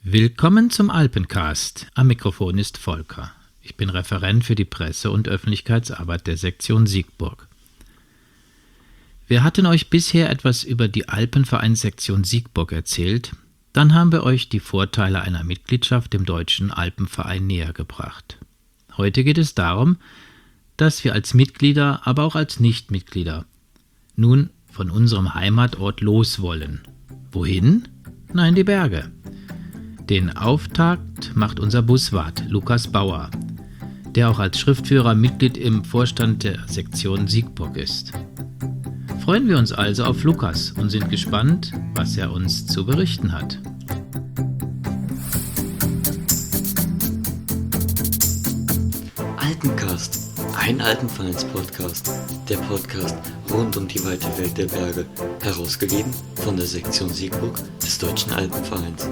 Willkommen zum Alpencast. Am Mikrofon ist Volker. Ich bin Referent für die Presse- und Öffentlichkeitsarbeit der Sektion Siegburg. Wir hatten euch bisher etwas über die Alpenvereinssektion Siegburg erzählt. Dann haben wir euch die Vorteile einer Mitgliedschaft im Deutschen Alpenverein näher gebracht. Heute geht es darum, dass wir als Mitglieder, aber auch als Nichtmitglieder nun von unserem Heimatort los wollen. Wohin? Na, in die Berge. Den Auftakt macht unser Buswart Lukas Bauer, der auch als Schriftführer Mitglied im Vorstand der Sektion Siegburg ist. Freuen wir uns also auf Lukas und sind gespannt, was er uns zu berichten hat. Alpencast, ein Alpenvereins-Podcast, der Podcast rund um die weite Welt der Berge, herausgegeben von der Sektion Siegburg des Deutschen Alpenvereins.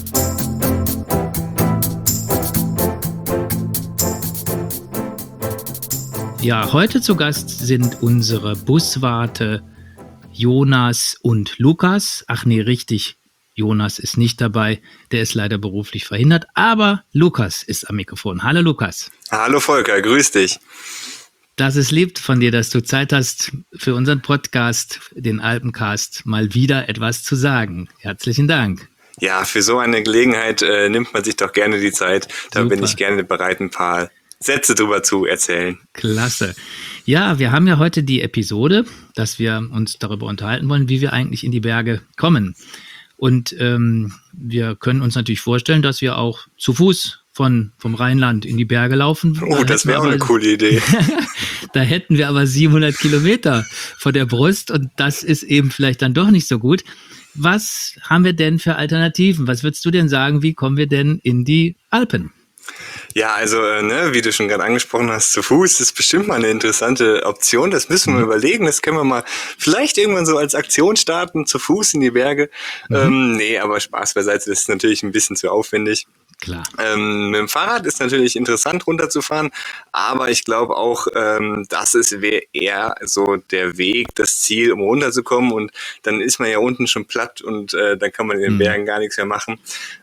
Ja, heute zu Gast sind unsere Buswarte Jonas und Lukas. Ach nee, richtig, Jonas ist nicht dabei, der ist leider beruflich verhindert, aber Lukas ist am Mikrofon. Hallo Lukas. Hallo Volker, grüß dich. Das ist lieb von dir, dass du Zeit hast, für unseren Podcast, den Alpencast, mal wieder etwas zu sagen. Herzlichen Dank. Ja, für so eine Gelegenheit nimmt man sich doch gerne die Zeit. Da Super. bin ich gerne bereit, ein paar Sätze drüber zu erzählen. Klasse. Ja, wir haben ja heute die Episode, dass wir uns darüber unterhalten wollen, wie wir eigentlich in die Berge kommen. Und wir können uns natürlich vorstellen, dass wir auch zu Fuß vom Rheinland in die Berge laufen. Oh, das wäre auch eine coole Idee. Da hätten wir aber 700 Kilometer vor der Brust und das ist eben vielleicht dann doch nicht so gut. Was haben wir denn für Alternativen? Was würdest du denn sagen, wie kommen wir denn in die Alpen? Ja, also wie du schon gerade angesprochen hast, zu Fuß ist bestimmt mal eine interessante Option. Das müssen wir überlegen. Das können wir mal vielleicht irgendwann so als Aktion starten, zu Fuß in die Berge. Nee, aber Spaß beiseite, das ist natürlich ein bisschen zu aufwendig. Klar. Mit dem Fahrrad ist natürlich interessant runterzufahren, aber ich glaube auch, wäre eher so der Weg, das Ziel, um runterzukommen, und dann ist man ja unten schon platt und dann kann man in den Bergen gar nichts mehr machen.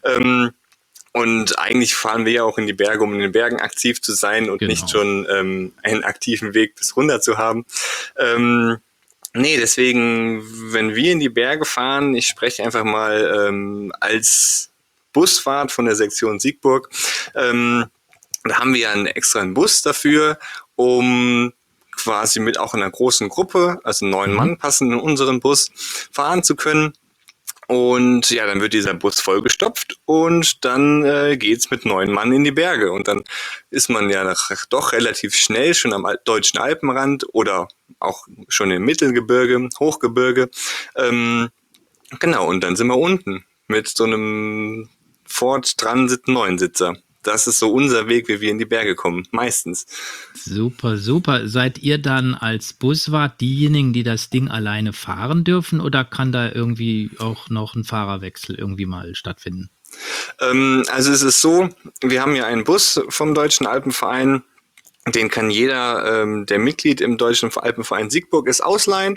Und eigentlich fahren wir ja auch in die Berge, um in den Bergen aktiv zu sein und nicht schon einen aktiven Weg bis runter zu haben. Nee, deswegen, wenn wir in die Berge fahren, ich spreche einfach mal als Busfahrt von der Sektion Siegburg, da haben wir ja einen Bus dafür, um quasi mit auch in einer großen Gruppe, also 9 Mann passen in unseren Bus, fahren zu können. Und ja, dann wird dieser Bus vollgestopft und dann geht's mit 9 Mann in die Berge. Und dann ist man ja doch relativ schnell schon am deutschen Alpenrand oder auch schon im Mittelgebirge, Hochgebirge. Genau, und dann sind wir unten mit so einem Ford Transit 9-Sitzer. Das ist so unser Weg, wie wir in die Berge kommen, meistens. Super, super. Seid ihr dann als Buswart diejenigen, die das Ding alleine fahren dürfen, oder kann da irgendwie auch noch ein Fahrerwechsel irgendwie mal stattfinden? Also es ist so, wir haben ja einen Bus vom Deutschen Alpenverein, den kann jeder, der Mitglied im Deutschen Alpenverein Siegburg ist, ausleihen.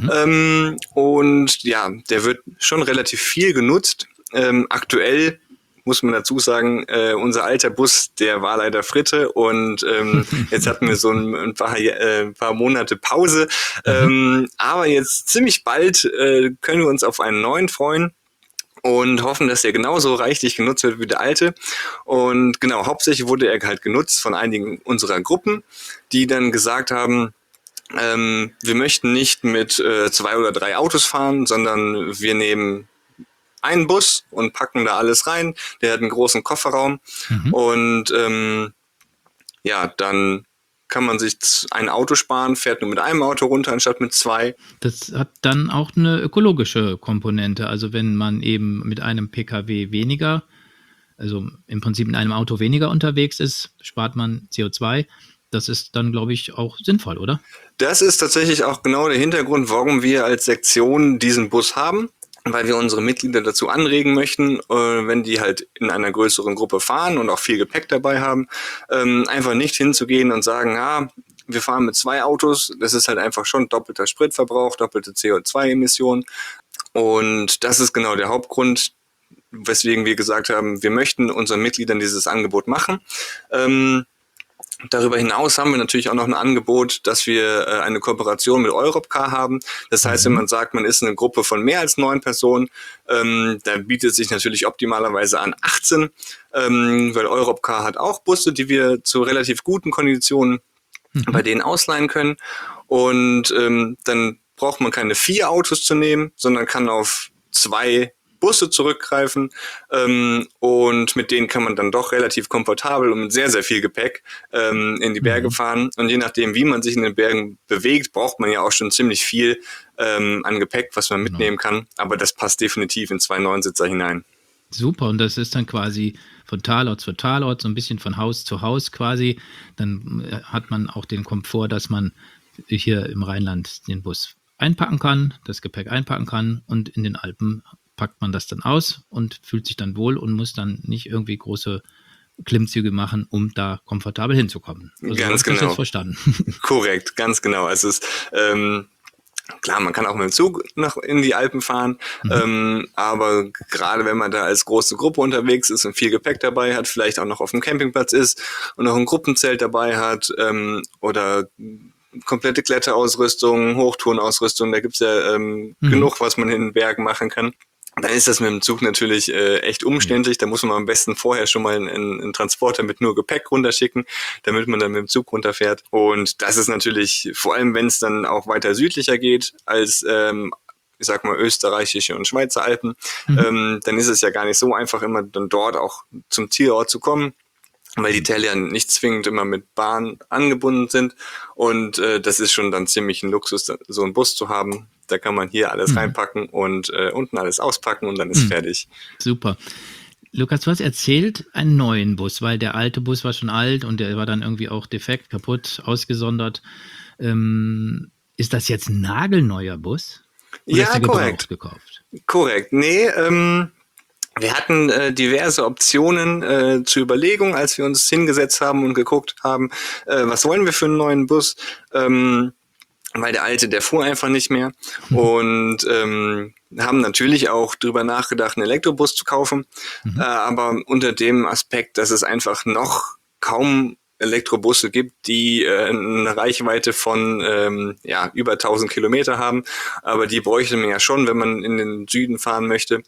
Und ja, der wird schon relativ viel genutzt. Aktuell muss man dazu sagen, unser alter Bus, der war leider Fritte und jetzt hatten wir so ein paar Monate Pause. Aber jetzt ziemlich bald können wir uns auf einen neuen freuen und hoffen, dass der genauso reichlich genutzt wird wie der alte. Und genau, hauptsächlich wurde er halt genutzt von einigen unserer Gruppen, die dann gesagt haben, wir möchten nicht mit 2 oder 3 Autos fahren, sondern wir nehmen einen Bus und packen da alles rein. Der hat einen großen Kofferraum und ja, dann kann man sich ein Auto sparen, fährt nur mit einem Auto runter anstatt mit 2. Das hat dann auch eine ökologische Komponente. Also wenn man eben mit einem Pkw weniger, also im Prinzip in einem Auto weniger unterwegs ist, spart man CO2. Das ist dann, glaube ich, auch sinnvoll, oder? Das ist tatsächlich auch genau der Hintergrund, warum wir als Sektion diesen Bus haben. Weil wir unsere Mitglieder dazu anregen möchten, wenn die halt in einer größeren Gruppe fahren und auch viel Gepäck dabei haben, einfach nicht hinzugehen und sagen, wir fahren mit 2 Autos, das ist halt einfach schon doppelter Spritverbrauch, doppelte CO2-Emissionen. Und das ist genau der Hauptgrund, weswegen wir gesagt haben, wir möchten unseren Mitgliedern dieses Angebot machen. Darüber hinaus haben wir natürlich auch noch ein Angebot, dass wir eine Kooperation mit Europcar haben. Das heißt, wenn man sagt, man ist eine Gruppe von mehr als 9 Personen, da bietet es sich natürlich optimalerweise an 18, weil Europcar hat auch Busse, die wir zu relativ guten Konditionen bei denen ausleihen können. Und dann braucht man keine 4 Autos zu nehmen, sondern kann auf 2 Busse zurückgreifen und mit denen kann man dann doch relativ komfortabel und mit sehr, sehr viel Gepäck in die Berge fahren. Und je nachdem, wie man sich in den Bergen bewegt, braucht man ja auch schon ziemlich viel an Gepäck, was man mitnehmen kann. Aber das passt definitiv in 2 Neunsitzer hinein. Super, und das ist dann quasi von Talort zu Talort, so ein bisschen von Haus zu Haus quasi. Dann hat man auch den Komfort, dass man hier im Rheinland den Bus einpacken kann, das Gepäck einpacken kann und in den Alpen packt man das dann aus und fühlt sich dann wohl und muss dann nicht irgendwie große Klimmzüge machen, um da komfortabel hinzukommen. Also Ganz genau. Das genau. jetzt verstanden. Korrekt, ganz genau. Also es ist klar, man kann auch mit dem Zug noch in die Alpen fahren, aber gerade wenn man da als große Gruppe unterwegs ist und viel Gepäck dabei hat, vielleicht auch noch auf dem Campingplatz ist und noch ein Gruppenzelt dabei hat oder komplette Kletterausrüstung, Hochtourenausrüstung, da gibt's ja genug, was man in den Bergen machen kann. Dann ist das mit dem Zug natürlich echt umständlich. Da muss man am besten vorher schon mal einen Transporter mit nur Gepäck runterschicken, damit man dann mit dem Zug runterfährt. Und das ist natürlich, vor allem wenn es dann auch weiter südlicher geht als ich sag mal österreichische und Schweizer Alpen, dann ist es ja gar nicht so einfach, immer dann dort auch zum Zielort zu kommen, weil die Täler nicht zwingend immer mit Bahn angebunden sind. Und das ist schon dann ziemlich ein Luxus, so einen Bus zu haben. Da kann man hier alles reinpacken und unten alles auspacken und dann ist fertig. Super. Lukas, du hast erzählt, einen neuen Bus, weil der alte Bus war schon alt und der war dann irgendwie auch defekt, kaputt, ausgesondert. Ist das jetzt ein nagelneuer Bus? Oder Ja, ist der korrekt. gekauft? Korrekt. Nee, wir hatten diverse Optionen zur Überlegung, als wir uns hingesetzt haben und geguckt haben, was wollen wir für einen neuen Bus, weil der alte, der fuhr einfach nicht mehr und haben natürlich auch drüber nachgedacht, einen Elektrobus zu kaufen, aber unter dem Aspekt, dass es einfach noch kaum Elektrobusse gibt, die eine Reichweite von über 1000 Kilometer haben, aber die bräuchte man ja schon, wenn man in den Süden fahren möchte.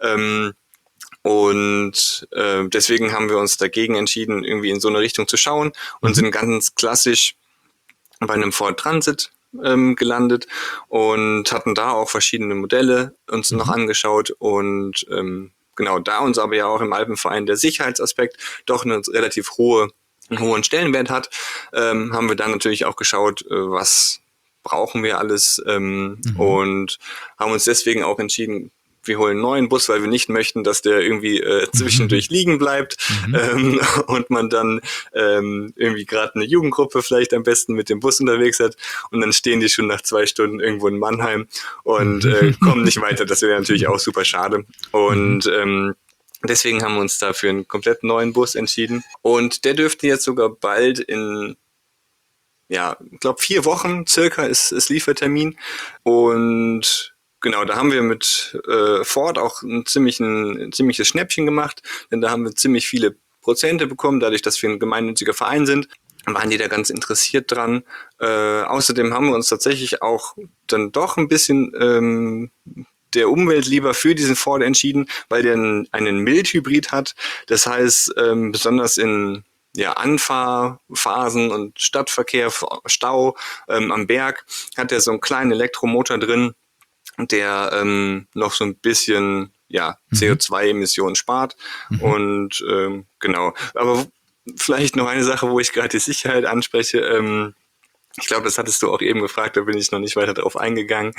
Und deswegen haben wir uns dagegen entschieden, irgendwie in so eine Richtung zu schauen und sind ganz klassisch bei einem Ford Transit gelandet und hatten da auch verschiedene Modelle uns noch angeschaut und genau, da uns aber ja auch im Alpenverein der Sicherheitsaspekt doch einen relativ hohen Stellenwert hat, haben wir dann natürlich auch geschaut, was brauchen wir alles und haben uns deswegen auch entschieden, wir holen einen neuen Bus, weil wir nicht möchten, dass der irgendwie zwischendurch liegen bleibt und man dann irgendwie gerade eine Jugendgruppe vielleicht am besten mit dem Bus unterwegs hat und dann stehen die schon nach 2 Stunden irgendwo in Mannheim und kommen nicht weiter. Das wäre natürlich auch super schade. Und deswegen haben wir uns da für einen komplett neuen Bus entschieden. Und der dürfte jetzt sogar bald in, ja, ich glaube 4 Wochen circa ist Liefertermin. Und genau, da haben wir mit Ford auch ein ziemliches Schnäppchen gemacht, denn da haben wir ziemlich viele Prozente bekommen, dadurch, dass wir ein gemeinnütziger Verein sind, waren die da ganz interessiert dran. Außerdem haben wir uns tatsächlich auch dann doch ein bisschen der Umwelt lieber für diesen Ford entschieden, weil der einen Mildhybrid hat. Das heißt, besonders in Anfahrphasen und Stadtverkehr, Stau am Berg hat er so einen kleinen Elektromotor drin, der noch so ein bisschen CO2-Emissionen spart. Und genau. Aber vielleicht noch eine Sache, wo ich gerade die Sicherheit anspreche. Ich glaube, das hattest du auch eben gefragt, da bin ich noch nicht weiter drauf eingegangen.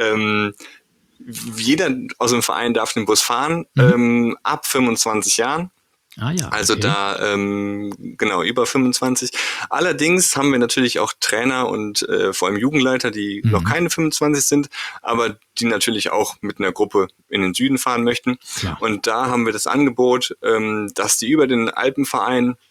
Jeder aus dem Verein darf den Bus fahren, ab 25 Jahren. Ah ja, also okay. da, genau, über 25. Allerdings haben wir natürlich auch Trainer und vor allem Jugendleiter, die noch keine 25 sind, aber die natürlich auch mit einer Gruppe in den Süden fahren möchten. Klar. Und da haben wir das Angebot, dass die über den Alpenverein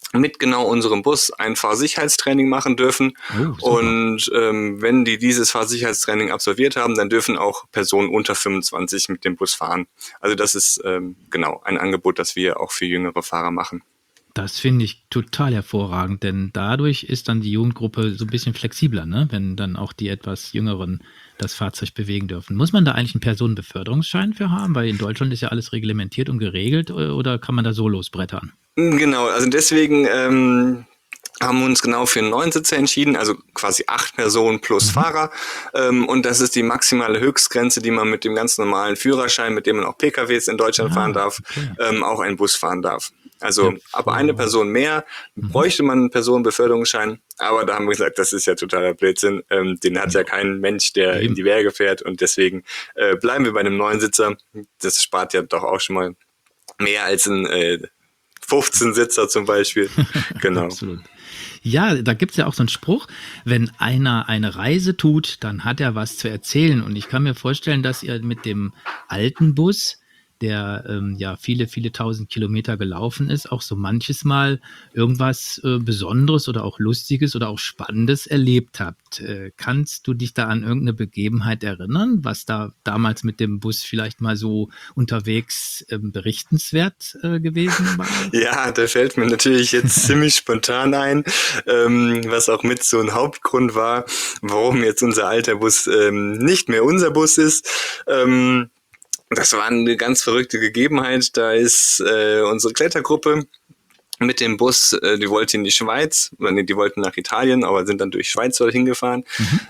mit genau unserem Bus ein Fahrsicherheitstraining machen dürfen. Und wenn die dieses Fahrsicherheitstraining absolviert haben, dann dürfen auch Personen unter 25 mit dem Bus fahren. Also das ist genau ein Angebot, das wir auch für jüngere Fahrer machen. Das finde ich total hervorragend, denn dadurch ist dann die Jugendgruppe so ein bisschen flexibler, ne? Wenn dann auch die etwas Jüngeren das Fahrzeug bewegen dürfen. Muss man da eigentlich einen Personenbeförderungsschein für haben? Weil in Deutschland ist ja alles reglementiert und geregelt, oder kann man da so losbrettern? Genau, also deswegen haben wir uns genau für 9 Sitze entschieden, also quasi 8 Personen plus Fahrer. Und das ist die maximale Höchstgrenze, die man mit dem ganz normalen Führerschein, mit dem man auch PKWs in Deutschland fahren darf, auch einen Bus fahren darf. Also ab eine Person mehr bräuchte man einen Personenbeförderungsschein, aber da haben wir gesagt, das ist ja totaler Blödsinn. Den hat ja kein Mensch, der in die Berge fährt, und deswegen bleiben wir bei einem 9-Sitzer. Das spart ja doch auch schon mal mehr als ein 15-Sitzer zum Beispiel. Genau. Absolut. Ja, da gibt es ja auch so einen Spruch, wenn einer eine Reise tut, dann hat er was zu erzählen. Und ich kann mir vorstellen, dass ihr mit dem alten Bus, der viele, viele tausend Kilometer gelaufen ist, auch so manches Mal irgendwas Besonderes oder auch Lustiges oder auch Spannendes erlebt habt. Kannst du dich da an irgendeine Begebenheit erinnern, was da damals mit dem Bus vielleicht mal so unterwegs berichtenswert gewesen war? Ja, da fällt mir natürlich jetzt ziemlich spontan ein, was auch mit so ein Hauptgrund war, warum jetzt unser alter Bus nicht mehr unser Bus ist. Das war eine ganz verrückte Gegebenheit. Da ist unsere Klettergruppe mit dem Bus, die wollte in die Schweiz, oder nee, die wollten nach Italien, aber sind dann durch Schweiz dort hingefahren.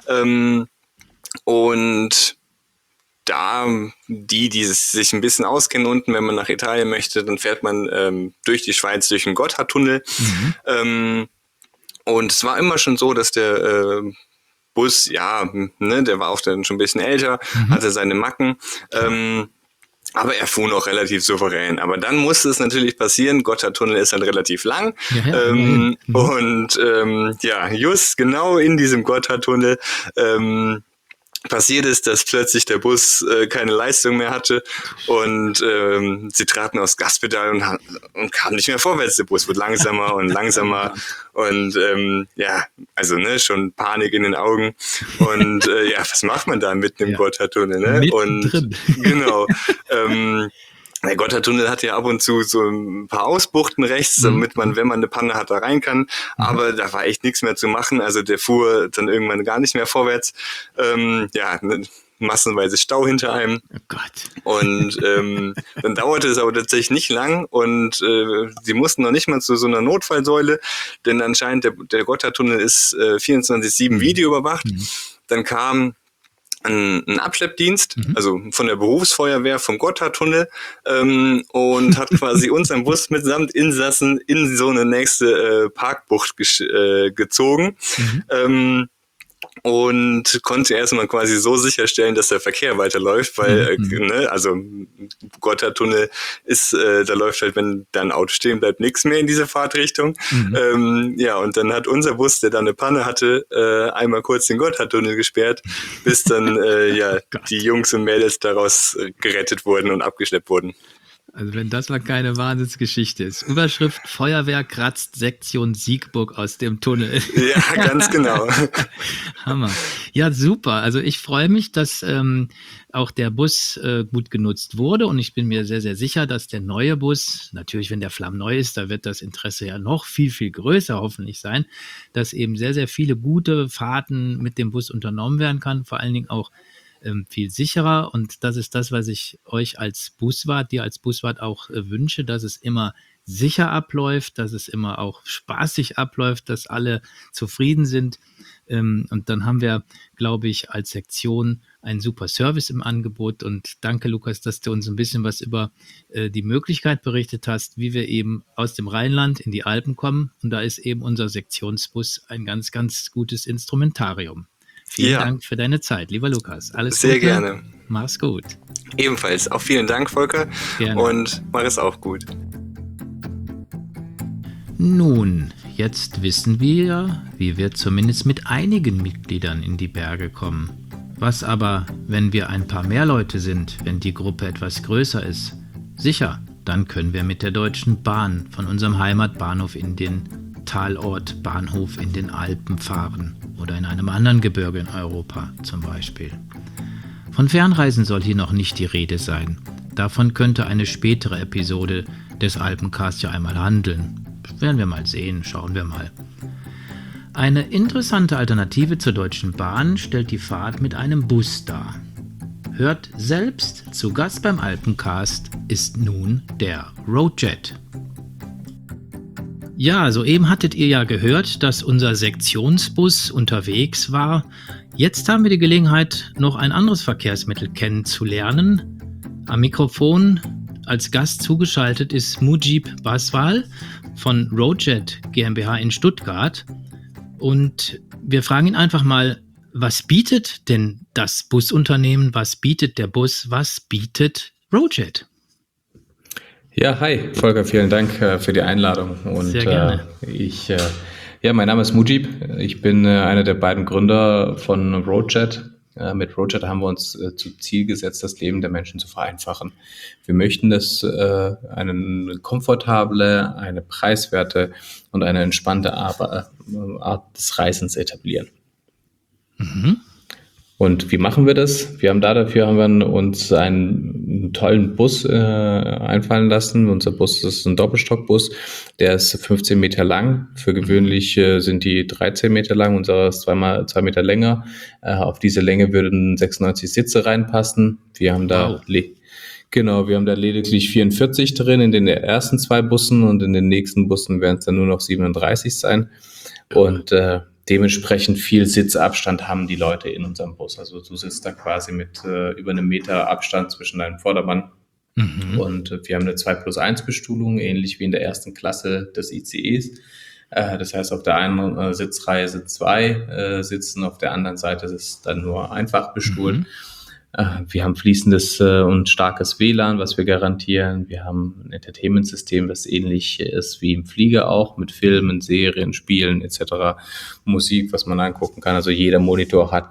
Und da die sich ein bisschen auskennen unten, wenn man nach Italien möchte, dann fährt man durch die Schweiz durch den Gotthardtunnel. Und es war immer schon so, dass der Bus, der war auch dann schon ein bisschen älter, hatte seine Macken, aber er fuhr noch relativ souverän. Aber dann musste es natürlich passieren, Gotthardtunnel ist halt relativ lang, just genau in diesem Gotthardtunnel passiert ist, dass plötzlich der Bus keine Leistung mehr hatte und sie traten aufs Gaspedal und kamen nicht mehr vorwärts. Der Bus wird langsamer und langsamer und schon Panik in den Augen und was macht man da mitten im Gotthardtunnel? Ne? Und genau. Der Gotthardtunnel hat ja ab und zu so ein paar Ausbuchten rechts, damit man, wenn man eine Panne hat, da rein kann. Aber da war echt nichts mehr zu machen. Also der fuhr dann irgendwann gar nicht mehr vorwärts. Massenweise Stau hinter einem. Oh Gott. Und dann dauerte es aber tatsächlich nicht lang und sie mussten noch nicht mal zu so einer Notfallsäule, denn anscheinend der Gotthardtunnel ist 24/7 Video überwacht. Dann kam ein Abschleppdienst, also von der Berufsfeuerwehr vom Gotthardtunnel und hat quasi unseren Bus mitsamt Insassen in so eine nächste Parkbucht gezogen. Und konnte erstmal quasi so sicherstellen, dass der Verkehr weiterläuft, weil Gotthardtunnel ist, da läuft halt, wenn da ein Auto stehen bleibt, nichts mehr in diese Fahrtrichtung. Und dann hat unser Bus, der da eine Panne hatte, einmal kurz den Gotthardtunnel gesperrt, bis dann die Jungs und Mädels daraus gerettet wurden und abgeschleppt wurden. Also wenn das mal keine Wahnsinnsgeschichte ist. Überschrift: Feuerwehr kratzt Sektion Siegburg aus dem Tunnel. Ja, ganz genau. Hammer. Ja, super. Also ich freue mich, dass auch der Bus gut genutzt wurde und ich bin mir sehr, sehr sicher, dass der neue Bus, natürlich wenn der flammneu ist, da wird das Interesse ja noch viel, viel größer hoffentlich sein, dass eben sehr, sehr viele gute Fahrten mit dem Bus unternommen werden kann, vor allen Dingen auch viel sicherer, und das ist das, was ich euch als Buswart, dir als Buswart auch wünsche, dass es immer sicher abläuft, dass es immer auch spaßig abläuft, dass alle zufrieden sind, und dann haben wir, glaube ich, als Sektion einen super Service im Angebot. Und danke, Lukas, dass du uns ein bisschen was über die Möglichkeit berichtet hast, wie wir eben aus dem Rheinland in die Alpen kommen, und da ist eben unser Sektionsbus ein ganz, ganz gutes Instrumentarium. Vielen Dank für deine Zeit, lieber Lukas. Alles Gute. Sehr gerne. Mach's gut. Ebenfalls. Auch vielen Dank, Volker. Gerne. Und mach es auch gut. Nun, jetzt wissen wir, wie wir zumindest mit einigen Mitgliedern in die Berge kommen. Was aber, wenn wir ein paar mehr Leute sind, wenn die Gruppe etwas größer ist? Sicher, dann können wir mit der Deutschen Bahn von unserem Heimatbahnhof in den Talort Bahnhof in den Alpen fahren oder in einem anderen Gebirge in Europa zum Beispiel. Von Fernreisen soll hier noch nicht die Rede sein. Davon könnte eine spätere Episode des Alpencast ja einmal handeln. Werden wir mal sehen, schauen wir mal. Eine interessante Alternative zur Deutschen Bahn stellt die Fahrt mit einem Bus dar. Hört selbst, zu Gast beim Alpencast ist nun der Roadjet. Ja, soeben hattet ihr ja gehört, dass unser Sektionsbus unterwegs war. Jetzt haben wir die Gelegenheit, noch ein anderes Verkehrsmittel kennenzulernen. Am Mikrofon als Gast zugeschaltet ist Mujib Baswal von Roadjet GmbH in Stuttgart. Und wir fragen ihn einfach mal, was bietet denn das Busunternehmen, was bietet der Bus, was bietet Roadjet? Ja, hi Volker, vielen Dank für die Einladung. Und sehr gerne. Mein Name ist Mujib. Ich bin einer der beiden Gründer von Roadjet. Mit Roadjet haben wir uns zum Ziel gesetzt, das Leben der Menschen zu vereinfachen. Wir möchten, dass eine komfortable, eine preiswerte und eine entspannte Art des Reisens etablieren. Mhm. Und wie machen wir das? Dafür haben wir uns einen tollen Bus einfallen lassen. Unser Bus ist ein Doppelstockbus, der ist 15 Meter lang. Für gewöhnlich sind die 13 Meter lang, unserer ist 2 Meter länger. Auf diese Länge würden 96 Sitze reinpassen. Wir haben da lediglich 44 drin in den ersten 2 Bussen und in den nächsten Bussen werden es dann nur noch 37 sein. Und dementsprechend viel Sitzabstand haben die Leute in unserem Bus. Also du sitzt da quasi mit über einem Meter Abstand zwischen deinem Vordermann. Mhm. Und wir haben eine 2+1 Bestuhlung, ähnlich wie in der ersten Klasse des ICEs. Das heißt, auf der einen Sitzreihe sind 2 Sitzen, auf der anderen Seite ist es dann nur einfach bestuhlt. Mhm. Wir haben fließendes und starkes WLAN, was wir garantieren. Wir haben ein Entertainment-System, das ähnlich ist wie im Flieger auch, mit Filmen, Serien, Spielen etc., Musik, was man angucken kann. Also jeder Monitor hat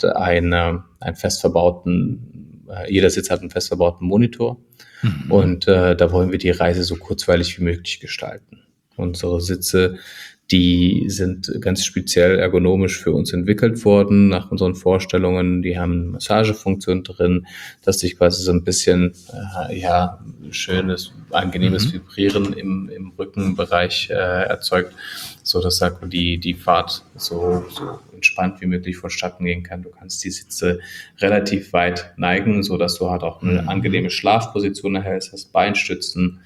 jeder Sitz hat einen fest verbauten Monitor. Mhm. Und da wollen wir die Reise so kurzweilig wie möglich gestalten. Unsere Sitze, die sind ganz speziell ergonomisch für uns entwickelt worden, nach unseren Vorstellungen. Die haben Massagefunktion drin, dass sich quasi so ein bisschen schönes, angenehmes Vibrieren im Rückenbereich erzeugt, so dass die Fahrt so entspannt wie möglich vonstatten gehen kann. Du kannst die Sitze relativ weit neigen, so dass du halt auch eine angenehme Schlafposition erhältst, hast Beinstützen.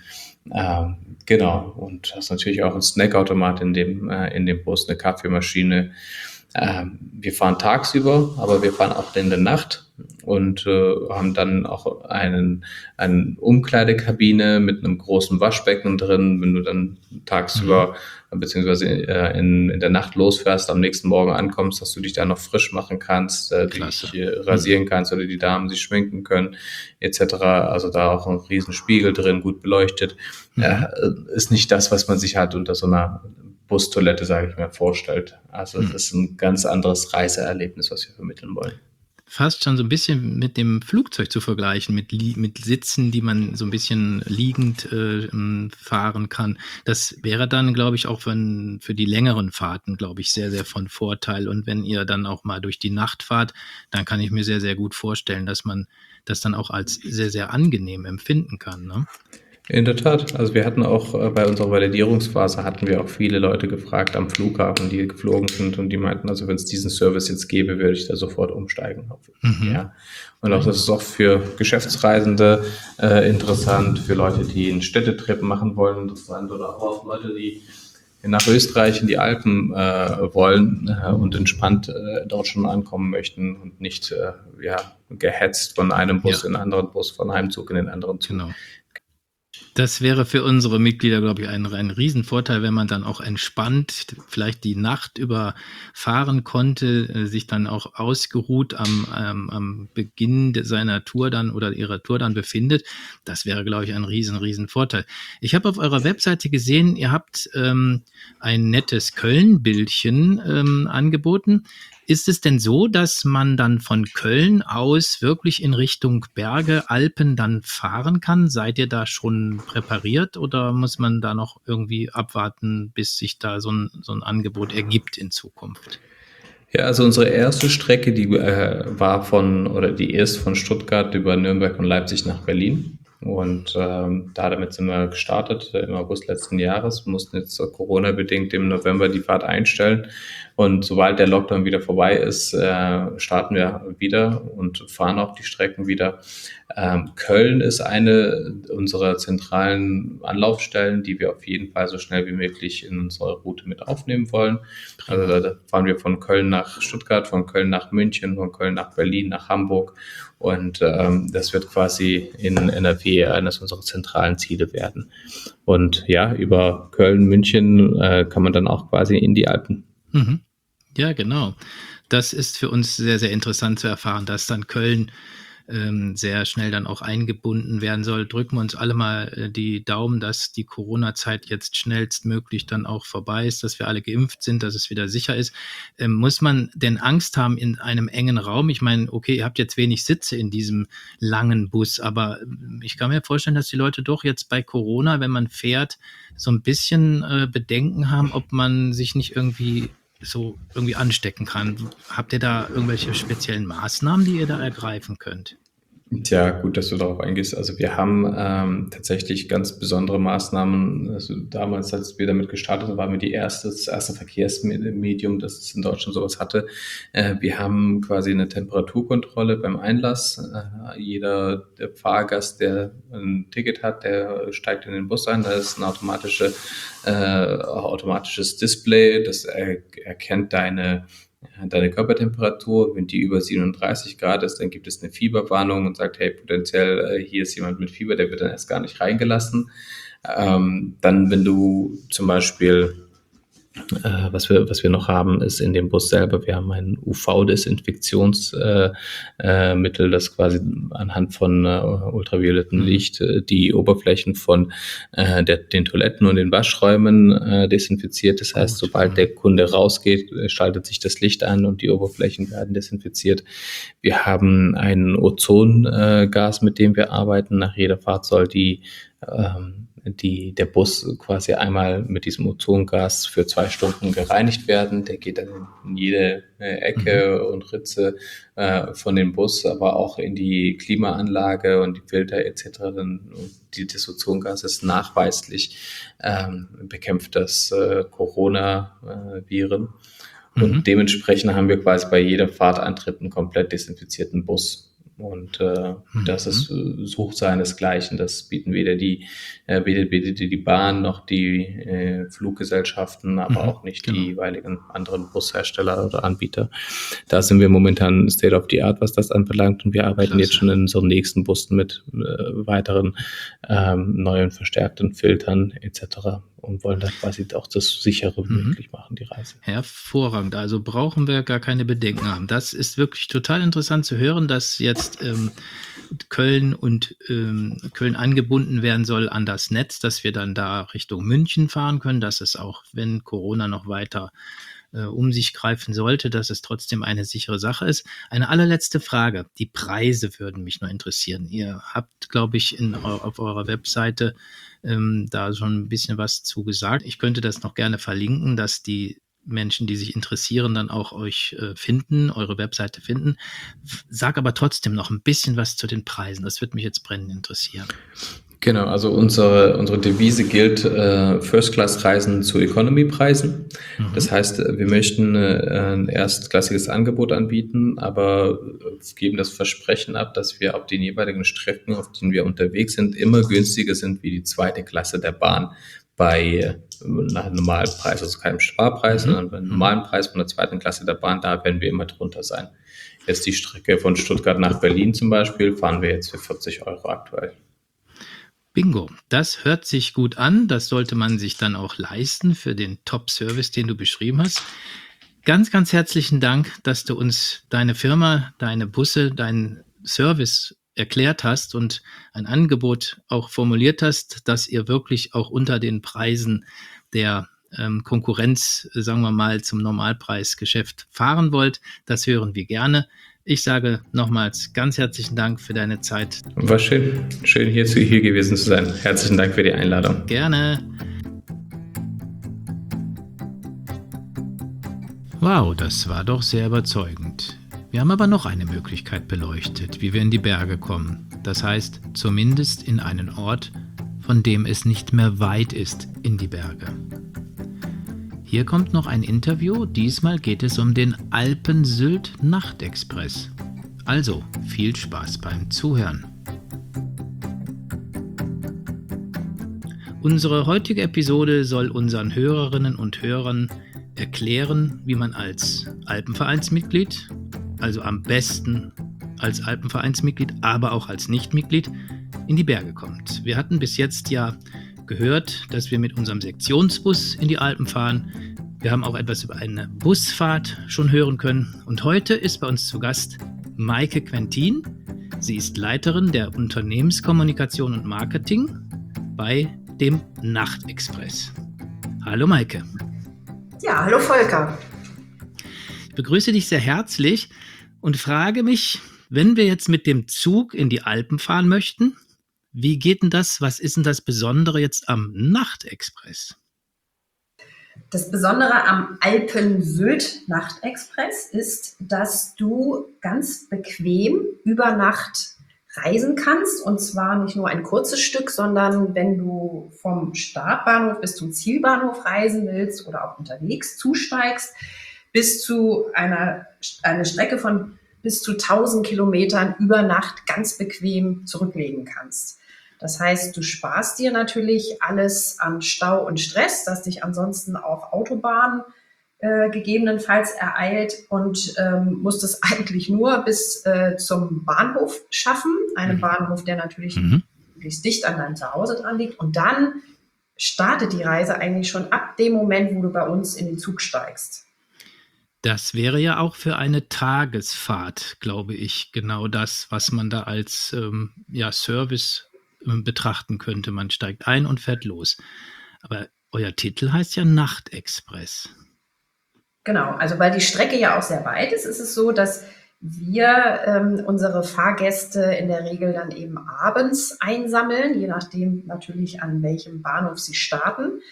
Und hast natürlich auch einen Snackautomat in dem Bus, eine Kaffeemaschine. Wir fahren tagsüber, aber wir fahren auch in der Nacht und haben dann auch eine Umkleidekabine mit einem großen Waschbecken drin. Wenn du dann tagsüber beziehungsweise in der Nacht losfährst, am nächsten Morgen ankommst, dass du dich da noch frisch machen kannst, dich rasieren kannst oder die Damen sich schminken können, etc. Also da auch ein riesen Spiegel drin, gut beleuchtet. Ist nicht das, was man sich halt unter so einer Bustoilette, sage ich mal, vorstellt. Also das ist ein ganz anderes Reiseerlebnis, was wir vermitteln wollen. Fast schon so ein bisschen mit dem Flugzeug zu vergleichen, mit Sitzen, die man so ein bisschen liegend fahren kann. Das wäre dann, glaube ich, auch für die längeren Fahrten, glaube ich, sehr, sehr von Vorteil. Und wenn ihr dann auch mal durch die Nacht fahrt, dann kann ich mir sehr, sehr gut vorstellen, dass man das dann auch als sehr, sehr angenehm empfinden kann, ne? In der Tat. Also wir hatten auch bei unserer Validierungsphase auch viele Leute gefragt am Flughafen, die geflogen sind und die meinten, also wenn es diesen Service jetzt gäbe, würde ich da sofort umsteigen. Ja. Und auch das ist auch für Geschäftsreisende interessant, für Leute, die einen Städtetrip machen wollen, interessant, oder auch Leute, die nach Österreich in die Alpen wollen und entspannt dort schon ankommen möchten und nicht gehetzt von einem Bus in den anderen Bus, von einem Zug in den anderen Zug. Genau. Das wäre für unsere Mitglieder, glaube ich, ein Riesenvorteil, wenn man dann auch entspannt vielleicht die Nacht über fahren konnte, sich dann auch ausgeruht am Beginn seiner Tour dann oder ihrer Tour dann befindet. Das wäre, glaube ich, ein riesen Vorteil. Ich habe auf eurer Webseite gesehen, ihr habt ein nettes Köln-Bildchen angeboten. Ist es denn so, dass man dann von Köln aus wirklich in Richtung Berge, Alpen dann fahren kann? Seid ihr da schon präpariert oder muss man da noch irgendwie abwarten, bis sich da so ein Angebot ergibt in Zukunft? Ja, also unsere erste Strecke, die die ist von Stuttgart über Nürnberg und Leipzig nach Berlin. Und damit sind wir gestartet im August letzten Jahres, mussten jetzt Corona-bedingt im November die Fahrt einstellen. Und sobald der Lockdown wieder vorbei ist, starten wir wieder und fahren auch die Strecken wieder. Köln ist eine unserer zentralen Anlaufstellen, die wir auf jeden Fall so schnell wie möglich in unsere Route mit aufnehmen wollen. Also da fahren wir von Köln nach Stuttgart, von Köln nach München, von Köln nach Berlin, nach Hamburg. Und das wird quasi in NRW eines unserer zentralen Ziele werden. Und ja, über Köln, München kann man dann auch quasi in die Alpen. Mhm. Ja, genau. Das ist für uns sehr, sehr interessant zu erfahren, dass dann Köln sehr schnell dann auch eingebunden werden soll. Drücken wir uns alle mal die Daumen, dass die Corona-Zeit jetzt schnellstmöglich dann auch vorbei ist, dass wir alle geimpft sind, dass es wieder sicher ist. Muss man denn Angst haben in einem engen Raum? Ich meine, okay, ihr habt jetzt wenig Sitze in diesem langen Bus, aber ich kann mir vorstellen, dass die Leute doch jetzt bei Corona, wenn man fährt, so ein bisschen Bedenken haben, ob man sich nicht irgendwie anstecken kann. Habt ihr da irgendwelche speziellen Maßnahmen, die ihr da ergreifen könnt? Tja, gut, dass du darauf eingehst. Also wir haben tatsächlich ganz besondere Maßnahmen. Also damals, als wir damit gestartet haben, waren wir das erste Verkehrsmedium, das es in Deutschland sowas hatte. Wir haben quasi eine Temperaturkontrolle beim Einlass. Jeder der Fahrgast, der ein Ticket hat, der steigt in den Bus ein. Da ist ein automatisches Display, das erkennt deine Körpertemperatur. Wenn die über 37 Grad ist, dann gibt es eine Fieberwarnung und sagt, hey, potenziell hier ist jemand mit Fieber, der wird dann erst gar nicht reingelassen. Dann, wenn du zum Beispiel, was wir noch haben, ist in dem Bus selber, wir haben ein UV-Desinfektionsmittel, das quasi anhand von ultraviolettem Licht die Oberflächen von den Toiletten und den Waschräumen desinfiziert. Das heißt, sobald der Kunde rausgeht, schaltet sich das Licht an und die Oberflächen werden desinfiziert. Wir haben ein Ozongas, mit dem wir arbeiten. Nach jeder Fahrt soll der Bus quasi einmal mit diesem Ozongas für 2 Stunden gereinigt werden. Der geht dann in jede Ecke und Ritze von dem Bus, aber auch in die Klimaanlage und die Filter etc. Das Ozongas ist nachweislich, bekämpft das Coronaviren. Und dementsprechend haben wir quasi bei jeder Fahrtantritt einen komplett desinfizierten Bus. Und das ist sucht seinesgleichen. Das bieten weder die Bahn noch die Fluggesellschaften, aber auch nicht die jeweiligen anderen Bushersteller oder Anbieter. Da sind wir momentan State of the Art, was das anbelangt. Und wir arbeiten jetzt schon in unseren nächsten Bussen mit weiteren neuen verstärkten Filtern etc. und wollen da quasi auch das sichere möglich machen, die Reise. Hervorragend, also brauchen wir gar keine Bedenken haben. Das ist wirklich total interessant zu hören, dass jetzt Köln angebunden werden soll an das Netz, dass wir dann da Richtung München fahren können, dass es auch, wenn Corona noch weiter um sich greifen sollte, dass es trotzdem eine sichere Sache ist. Eine allerletzte Frage. Die Preise würden mich nur interessieren. Ihr habt, glaube ich, auf eurer Webseite da schon ein bisschen was zu gesagt. Ich könnte das noch gerne verlinken, dass die Menschen, die sich interessieren, dann auch euch eure Webseite finden. Sag aber trotzdem noch ein bisschen was zu den Preisen. Das würde mich jetzt brennend interessieren. Genau, also unsere Devise gilt First-Class-Reisen zu Economy-Preisen. Das heißt, wir möchten ein erstklassiges Angebot anbieten, aber geben das Versprechen ab, dass wir auf den jeweiligen Strecken, auf denen wir unterwegs sind, immer günstiger sind wie die 2. Klasse der Bahn bei einem normalen Preis, also keinem Sparpreis, sondern beim normalen Preis von der 2. Klasse der Bahn, da werden wir immer drunter sein. Jetzt die Strecke von Stuttgart nach Berlin zum Beispiel, fahren wir jetzt für 40 € aktuell. Bingo, das hört sich gut an. Das sollte man sich dann auch leisten für den Top-Service, den du beschrieben hast. Ganz, ganz herzlichen Dank, dass du uns deine Firma, deine Busse, deinen Service erklärt hast und ein Angebot auch formuliert hast, dass ihr wirklich auch unter den Preisen der Konkurrenz, sagen wir mal, zum Normalpreisgeschäft fahren wollt. Das hören wir gerne. Ich sage nochmals ganz herzlichen Dank für deine Zeit. War schön hier gewesen zu sein. Herzlichen Dank für die Einladung. Gerne. Wow, das war doch sehr überzeugend. Wir haben aber noch eine Möglichkeit beleuchtet, wie wir in die Berge kommen. Das heißt, zumindest in einen Ort, von dem es nicht mehr weit ist in die Berge. Hier kommt noch ein Interview, diesmal geht es um den Alpen-Sylt-Nachtexpress. Also, viel Spaß beim Zuhören. Unsere heutige Episode soll unseren Hörerinnen und Hörern erklären, wie man als Alpenvereinsmitglied, also am besten als Alpenvereinsmitglied, aber auch als Nichtmitglied, in die Berge kommt. Wir hatten bis jetzt ja gehört, dass wir mit unserem Sektionsbus in die Alpen fahren. Wir haben auch etwas über eine Busfahrt schon hören können. Und heute ist bei uns zu Gast Maike Quentin. Sie ist Leiterin der Unternehmenskommunikation und Marketing bei dem Nachtexpress. Hallo Maike. Ja, hallo Volker. Ich begrüße dich sehr herzlich und frage mich, wenn wir jetzt mit dem Zug in die Alpen fahren möchten, wie geht denn das? Was ist denn das Besondere jetzt am Nachtexpress? Das Besondere am Alpen-Sylt-Nachtexpress ist, dass du ganz bequem über Nacht reisen kannst. Und zwar nicht nur ein kurzes Stück, sondern wenn du vom Startbahnhof bis zum Zielbahnhof reisen willst oder auch unterwegs zusteigst, bis zu eine Strecke von bis zu 1000 Kilometern über Nacht ganz bequem zurücklegen kannst. Das heißt, du sparst dir natürlich alles an Stau und Stress, das dich ansonsten auf Autobahnen gegebenenfalls ereilt und musst es eigentlich nur bis zum Bahnhof schaffen. Einem Bahnhof, der natürlich möglichst dicht an deinem Zuhause dran liegt. Und dann startet die Reise eigentlich schon ab dem Moment, wo du bei uns in den Zug steigst. Das wäre ja auch für eine Tagesfahrt, glaube ich, genau das, was man da als Service betrachten könnte. Man steigt ein und fährt los. Aber euer Titel heißt ja Nachtexpress. Genau, also weil die Strecke ja auch sehr weit ist, ist es so, dass wir unsere Fahrgäste in der Regel dann eben abends einsammeln, je nachdem natürlich an welchem Bahnhof sie starten.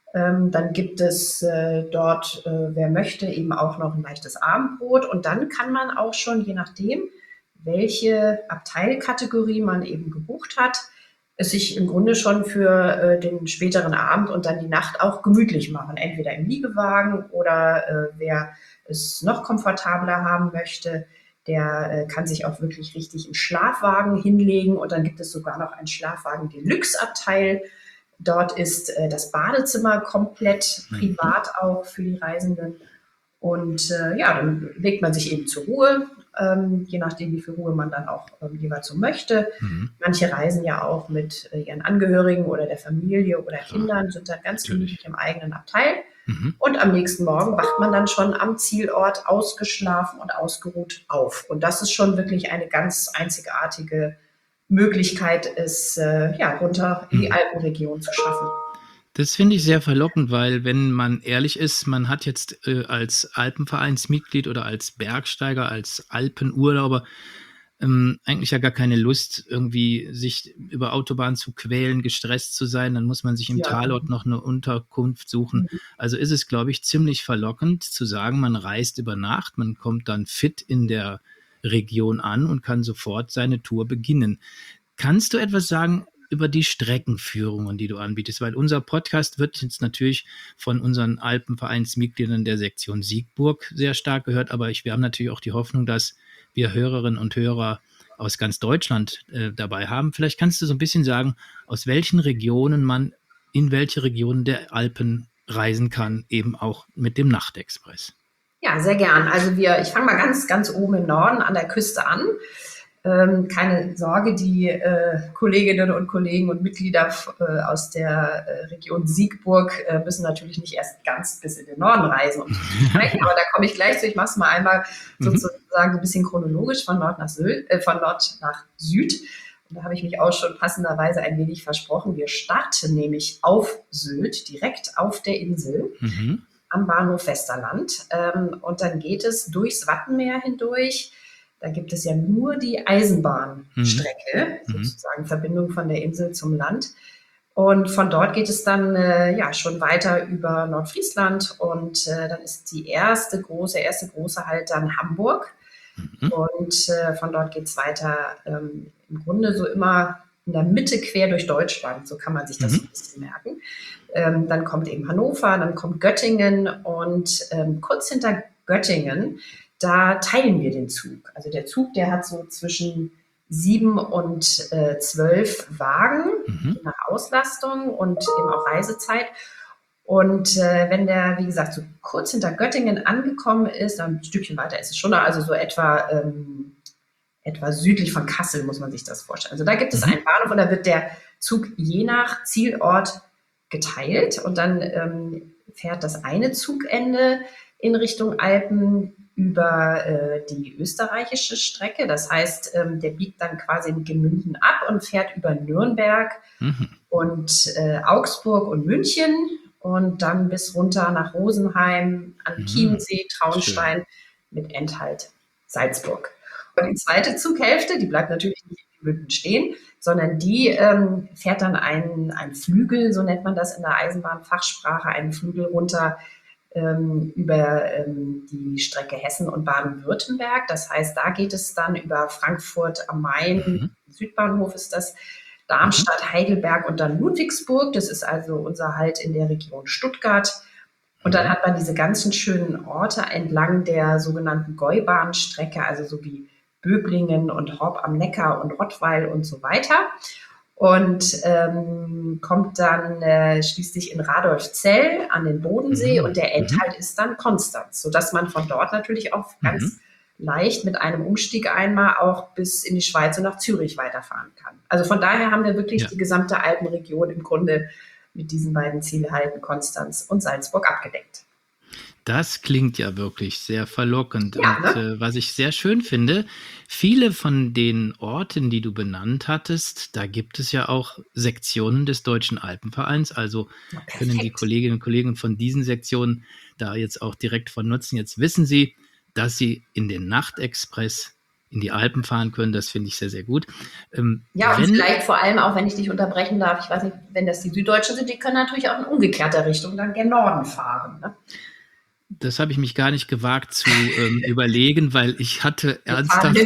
Dann gibt es dort, wer möchte, eben auch noch ein leichtes Abendbrot. Und dann kann man auch schon, je nachdem, welche Abteilkategorie man eben gebucht hat, es sich im Grunde schon für den späteren Abend und dann die Nacht auch gemütlich machen. Entweder im Liegewagen oder wer es noch komfortabler haben möchte, der kann sich auch wirklich richtig einen Schlafwagen hinlegen. Und dann gibt es sogar noch einen Schlafwagen-Deluxe-Abteil. Dort ist das Badezimmer komplett privat auch für die Reisenden. Und dann legt man sich eben zur Ruhe, je nachdem, wie viel Ruhe man dann auch jeweils so möchte. Manche reisen ja auch mit ihren Angehörigen oder der Familie oder Kindern, sind dann ganz gemütlich im eigenen Abteil. Und am nächsten Morgen wacht man dann schon am Zielort ausgeschlafen und ausgeruht auf. Und das ist schon wirklich eine ganz einzigartige Möglichkeit, es runter in die Alpenregion zu schaffen. Das finde ich sehr verlockend, weil wenn man ehrlich ist, man hat jetzt als Alpenvereinsmitglied oder als Bergsteiger, als Alpenurlauber eigentlich ja gar keine Lust, irgendwie sich über Autobahn zu quälen, gestresst zu sein. Dann muss man sich im Talort noch eine Unterkunft suchen. Also ist es, glaube ich, ziemlich verlockend zu sagen, man reist über Nacht, man kommt dann fit in der Region an und kann sofort seine Tour beginnen. Kannst du etwas sagen über die Streckenführungen, die du anbietest? Weil unser Podcast wird jetzt natürlich von unseren Alpenvereinsmitgliedern der Sektion Siegburg sehr stark gehört, aber wir haben natürlich auch die Hoffnung, dass wir Hörerinnen und Hörer aus ganz Deutschland dabei haben. Vielleicht kannst du so ein bisschen sagen, aus welchen Regionen man in welche Regionen der Alpen reisen kann, eben auch mit dem Nachtexpress. Ja, sehr gern. Also ich fange mal ganz, ganz oben im Norden an der Küste an. Keine Sorge, die Kolleginnen und Kollegen und Mitglieder aus der Region Siegburg müssen natürlich nicht erst ganz bis in den Norden reisen und sprechen, aber da komme ich gleich zu. Ich mache es mal einmal sozusagen so ein bisschen chronologisch von Nord nach Süd. Und da habe ich mich auch schon passenderweise ein wenig versprochen. Wir starten nämlich auf Sylt, direkt auf der Insel, am Bahnhof Westerland. Und dann geht es durchs Wattenmeer hindurch. Da gibt es ja nur die Eisenbahnstrecke, sozusagen Verbindung von der Insel zum Land. Und von dort geht es dann schon weiter über Nordfriesland und dann ist die erste große Halt dann Hamburg. Und von dort geht es weiter im Grunde so immer in der Mitte quer durch Deutschland, so kann man sich das ein bisschen merken. Dann kommt eben Hannover, dann kommt Göttingen und kurz hinter Göttingen, da teilen wir den Zug. Also der Zug, der hat so zwischen 7 und 12 Wagen nach Auslastung und eben auch Reisezeit. Und wenn der, wie gesagt, so kurz hinter Göttingen angekommen ist, ein Stückchen weiter ist es schon, also so etwa südlich von Kassel muss man sich das vorstellen. Also da gibt es einen Bahnhof und da wird der Zug je nach Zielort geteilt und dann fährt das eine Zugende in Richtung Alpen über die österreichische Strecke. Das heißt, der biegt dann quasi in Gemünden ab und fährt über Nürnberg und Augsburg und München und dann bis runter nach Rosenheim, an Chiemsee, Traunstein mit Endhalt Salzburg. Und die zweite Zughälfte, die bleibt natürlich nicht in Gemünden stehen, sondern die fährt dann ein Flügel, so nennt man das in der Eisenbahnfachsprache, einen Flügel runter über die Strecke Hessen und Baden-Württemberg. Das heißt, da geht es dann über Frankfurt am Main, Südbahnhof ist das, Darmstadt, Heidelberg und dann Ludwigsburg. Das ist also unser Halt in der Region Stuttgart. Und dann hat man diese ganzen schönen Orte entlang der sogenannten Gäubahnstrecke, also so wie Böblingen und Horb am Neckar und Rottweil und so weiter. Und kommt dann schließlich in Radolfzell an den Bodensee und der Endhalt ist dann Konstanz, sodass man von dort natürlich auch ganz leicht mit einem Umstieg einmal auch bis in die Schweiz und nach Zürich weiterfahren kann. Also von daher haben wir wirklich die gesamte Alpenregion im Grunde mit diesen beiden Zielhalten Konstanz und Salzburg abgedeckt. Das klingt ja wirklich sehr verlockend. Ja, und was ich sehr schön finde, viele von den Orten, die du benannt hattest, da gibt es ja auch Sektionen des Deutschen Alpenvereins. Also können die Kolleginnen und Kollegen von diesen Sektionen da jetzt auch direkt von nutzen. Jetzt wissen sie, dass sie in den Nachtexpress in die Alpen fahren können. Das finde ich sehr, sehr gut. Und vielleicht vor allem auch, wenn ich dich unterbrechen darf, ich weiß nicht, wenn das die Süddeutschen sind, die können natürlich auch in umgekehrter Richtung dann gen Norden fahren, ne? Das habe ich mich gar nicht gewagt zu überlegen, weil ich hatte ernsthaft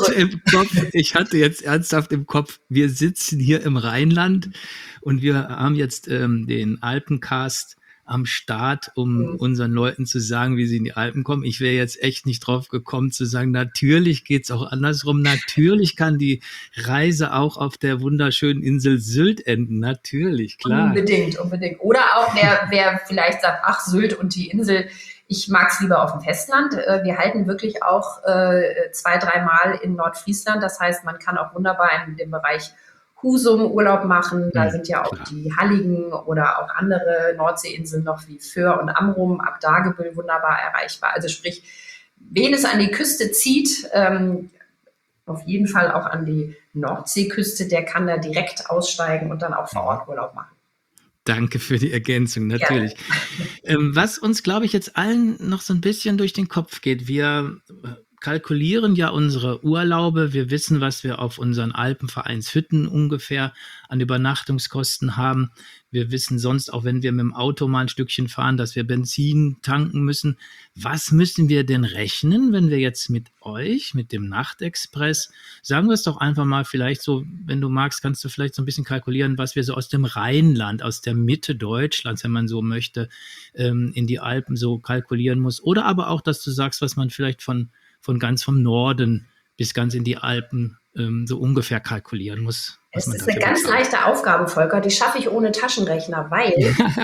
im Kopf, wir sitzen hier im Rheinland und wir haben jetzt den Alpencast am Start, um unseren Leuten zu sagen, wie sie in die Alpen kommen. Ich wäre jetzt echt nicht drauf gekommen zu sagen, natürlich geht es auch andersrum. Natürlich kann die Reise auch auf der wunderschönen Insel Sylt enden. Natürlich, klar. Unbedingt. Oder auch, wer vielleicht sagt, ach, Sylt und die Insel, ich mag es lieber auf dem Festland. Wir halten wirklich auch 2-3 Mal in Nordfriesland. Das heißt, man kann auch wunderbar in dem Bereich Husum Urlaub machen. Da sind ja auch die Halligen oder auch andere Nordseeinseln noch wie Föhr und Amrum ab Dagebüll wunderbar erreichbar. Also sprich, wen es an die Küste zieht, auf jeden Fall auch an die Nordseeküste, der kann da direkt aussteigen und dann auch vor Ort Urlaub machen. Danke für die Ergänzung, natürlich. Was uns, glaube ich, jetzt allen noch so ein bisschen durch den Kopf geht, wir kalkulieren ja unsere Urlaube. Wir wissen, was wir auf unseren Alpenvereinshütten ungefähr an Übernachtungskosten haben. Wir wissen sonst auch, wenn wir mit dem Auto mal ein Stückchen fahren, dass wir Benzin tanken müssen. Was müssen wir denn rechnen, wenn wir jetzt mit euch, mit dem Nachtexpress, sagen wir es doch einfach mal vielleicht so, wenn du magst, kannst du vielleicht so ein bisschen kalkulieren, was wir so aus dem Rheinland, aus der Mitte Deutschlands, wenn man so möchte, in die Alpen so kalkulieren muss. Oder aber auch, dass du sagst, was man vielleicht von ganz vom Norden bis ganz in die Alpen so ungefähr kalkulieren muss. Es ist eine ganz leichte Aufgabe, Volker, die schaffe ich ohne Taschenrechner, weil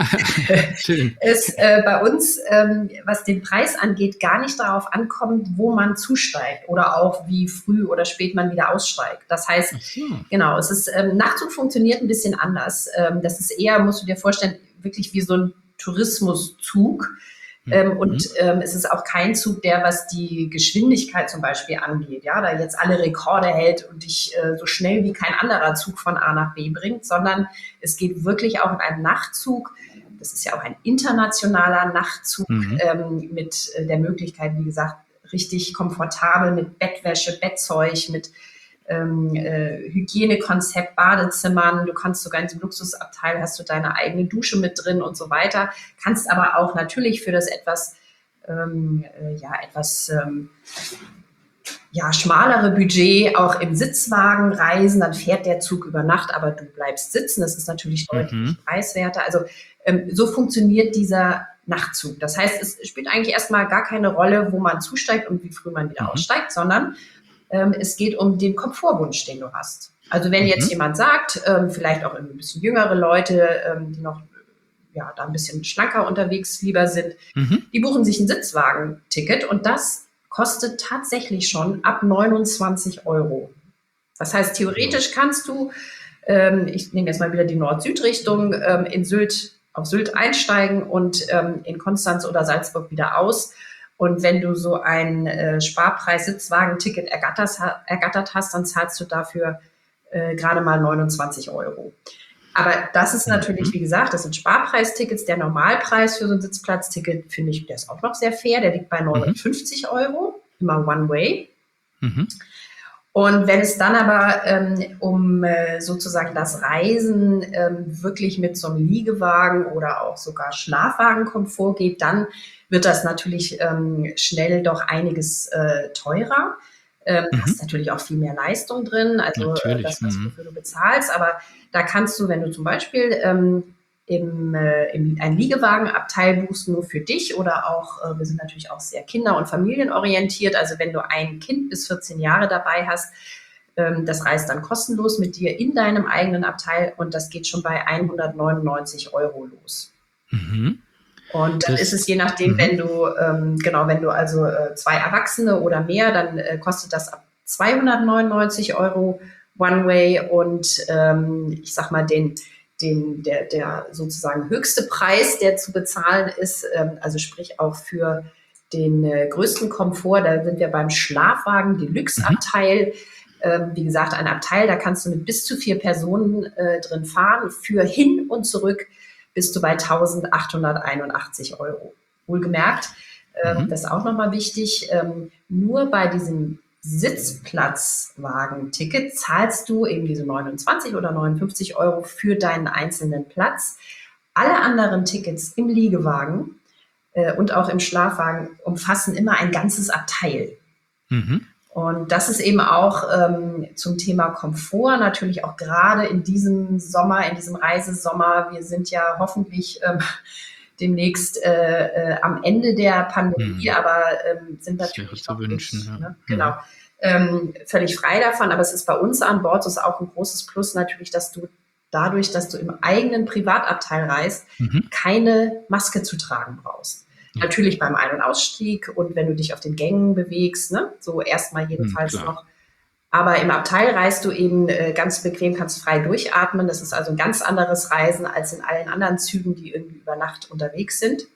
es bei uns, was den Preis angeht, gar nicht darauf ankommt, wo man zusteigt oder auch wie früh oder spät man wieder aussteigt. Das heißt, genau, es ist, Nachtzug funktioniert ein bisschen anders. Das ist eher, musst du dir vorstellen, wirklich wie so ein Tourismuszug. Es ist auch kein Zug, der, was die Geschwindigkeit zum Beispiel angeht, ja, da jetzt alle Rekorde hält und dich so schnell wie kein anderer Zug von A nach B bringt, sondern es geht wirklich auch in einem Nachtzug. Das ist ja auch ein internationaler Nachtzug mit der Möglichkeit, wie gesagt, richtig komfortabel mit Bettwäsche, Bettzeug, mit Hygienekonzept, Badezimmern. Du kannst sogar in diesem Luxusabteil hast du deine eigene Dusche mit drin und so weiter. Kannst aber auch natürlich für das etwas schmalere Budget auch im Sitzwagen reisen. Dann fährt der Zug über Nacht, aber du bleibst sitzen. Das ist natürlich deutlich preiswerter. Also so funktioniert dieser Nachtzug. Das heißt, es spielt eigentlich erstmal gar keine Rolle, wo man zusteigt und wie früh man wieder aussteigt, sondern es geht um den Komfortwunsch, den du hast. Also wenn jetzt jemand sagt, vielleicht auch ein bisschen jüngere Leute, die noch da ein bisschen schlanker unterwegs lieber sind, die buchen sich ein Sitzwagenticket und das kostet tatsächlich schon ab 29 €. Das heißt, theoretisch kannst du, ich nehme jetzt mal wieder die Nord-Süd-Richtung, auf Sylt einsteigen und in Konstanz oder Salzburg wieder aus. Und wenn du so ein Sparpreis-Sitzwagenticket ergattert hast, dann zahlst du dafür gerade mal 29 €. Aber das ist natürlich, wie gesagt, das sind Sparpreistickets. Der Normalpreis für so ein Sitzplatzticket, finde ich, der ist auch noch sehr fair. Der liegt bei 59 €, immer One-Way. Und wenn es dann aber um sozusagen das Reisen wirklich mit so einem Liegewagen oder auch sogar Schlafwagenkomfort geht, dann wird das natürlich schnell doch einiges teurer. Du hast natürlich auch viel mehr Leistung drin, also das, wofür du bezahlst. Aber da kannst du, wenn du zum Beispiel ein Liegewagenabteil buchst, nur für dich oder auch, wir sind natürlich auch sehr kinder- und familienorientiert, also wenn du ein Kind bis 14 Jahre dabei hast, das reist dann kostenlos mit dir in deinem eigenen Abteil und das geht schon bei 199 € los. Und dann ist es je nachdem, wenn du, wenn du also 2 Erwachsene oder mehr, dann kostet das ab 299 € One-Way und ich sag mal, der sozusagen höchste Preis, der zu bezahlen ist, also sprich auch für den größten Komfort, da sind wir beim Schlafwagen Deluxe-Abteil. Wie gesagt, ein Abteil, da kannst du mit bis zu 4 Personen drin fahren. Für hin und zurück bist du bei 1.881 €. Wohlgemerkt, das ist auch nochmal wichtig, nur bei diesem Sitzplatzwagenticket zahlst du eben diese 29 oder 59 € für deinen einzelnen Platz. Alle anderen Tickets im Liegewagen und auch im Schlafwagen umfassen immer ein ganzes Abteil. Und das ist eben auch zum Thema Komfort natürlich auch gerade in diesem Sommer, in diesem Reisesommer. Wir sind ja hoffentlich demnächst am Ende der Pandemie, aber sind natürlich noch wünschen, ne? Genau, völlig frei davon. Aber es ist bei uns an Bord, das ist auch ein großes Plus natürlich, dass du dadurch, dass du im eigenen Privatabteil reist, keine Maske zu tragen brauchst. Natürlich beim Ein- und Ausstieg und wenn du dich auf den Gängen bewegst, ne? So erstmal jedenfalls noch. Aber im Abteil reist du eben ganz bequem, kannst frei durchatmen. Das ist also ein ganz anderes Reisen als in allen anderen Zügen, die irgendwie über Nacht unterwegs sind.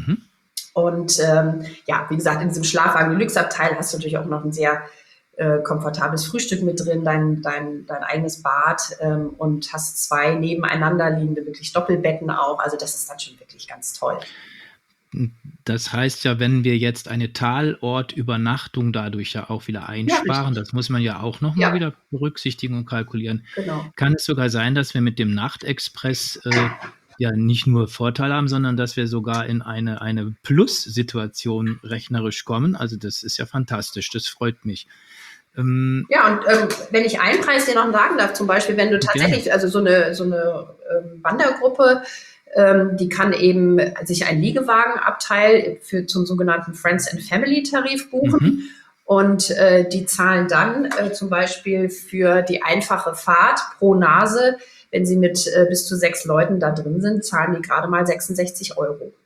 Und wie gesagt, in diesem Schlafwagen-Deluxe-Abteil hast du natürlich auch noch ein sehr komfortables Frühstück mit drin, dein eigenes Bad und hast 2 nebeneinander liegende wirklich Doppelbetten auch. Also das ist dann schon wirklich ganz toll. Das heißt ja, wenn wir jetzt eine Talortübernachtung dadurch ja auch wieder einsparen, das muss man ja auch nochmal wieder berücksichtigen und kalkulieren, kann es sogar sein, dass wir mit dem Nachtexpress nicht nur Vorteile haben, sondern dass wir sogar in eine Plus-Situation rechnerisch kommen. Also das ist ja fantastisch, das freut mich. Wenn ich einen Preis dir noch sagen darf, zum Beispiel, wenn du tatsächlich, also so eine Wandergruppe, die kann eben sich ein Liegewagenabteil zum sogenannten Friends and Family Tarif buchen. Und die zahlen dann zum Beispiel für die einfache Fahrt pro Nase, wenn sie mit bis zu 6 Leuten da drin sind, zahlen die gerade mal 66 €.